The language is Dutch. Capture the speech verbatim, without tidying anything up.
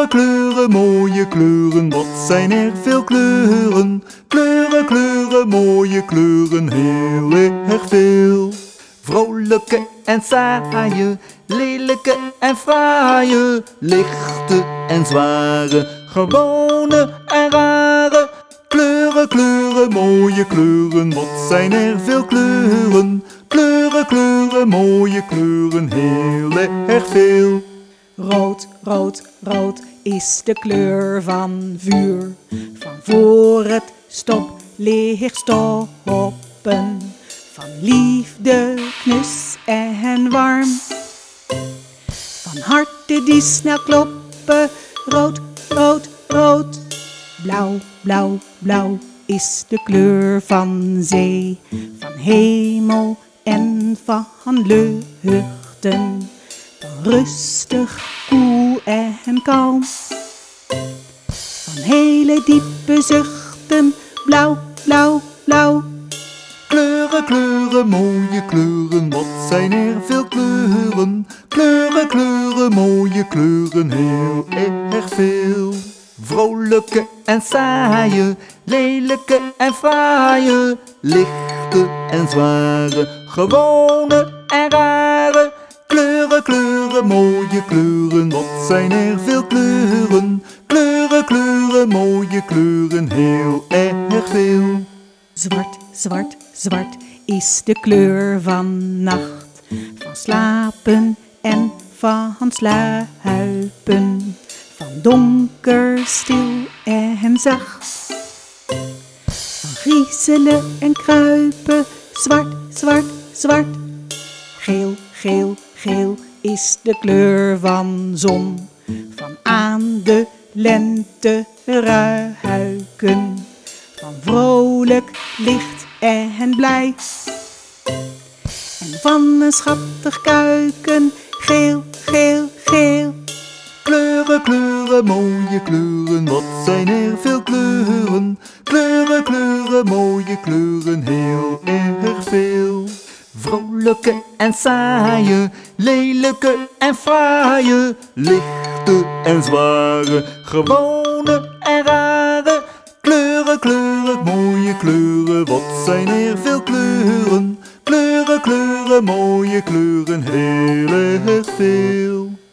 Kleuren, kleuren, mooie kleuren, wat zijn er veel kleuren. Kleuren, kleuren, mooie kleuren, heel erg veel. Vrolijke en saaie, lelijke en fraaie, lichte en zware, gewone en rare. Kleuren, kleuren, mooie kleuren, wat zijn er veel kleuren. Kleuren, kleuren, mooie kleuren, heel erg veel. Rood, rood, rood is de kleur van vuur. Van voor het stoplicht stoppen. Van liefde, knus en warm. Van harten die snel kloppen. Rood, rood, rood. Blauw, blauw, blauw is de kleur van zee. Van hemel en van luchten. Van rustig, koel en kalm. Van hele diepe zuchten. Blauw, blauw, blauw. Kleuren, kleuren, mooie kleuren, wat zijn er veel kleuren. Kleuren, kleuren, mooie kleuren, heel erg veel. Vrolijke en saaie, lelijke en fraaie, lichte en zware, gewone en rare. Kleuren, kleuren, mooie kleuren, wat zijn er veel kleuren. Kleuren, kleuren, mooie kleuren, heel erg veel. Zwart, zwart, zwart is de kleur van nacht. Van slapen en van sluipen. Van donker, stil en zacht. Van griezelen en kruipen. Zwart, zwart, zwart. Geel, geel, geel is de kleur van zon. Van aan de lente ruiken. Van vrolijk, licht en blij. En van een schattig kuiken. Geel, geel, geel. Kleuren, kleuren, mooie kleuren, wat zijn er veel kleuren. Kleuren, kleuren, mooie kleuren, heel erg veel. Vrolijke en saaie, lelijke en fraaie, lichte en zware, gewone en rare. Kleuren, kleuren, mooie kleuren, wat zijn er veel kleuren. Kleuren, kleuren, mooie kleuren, heel erg veel.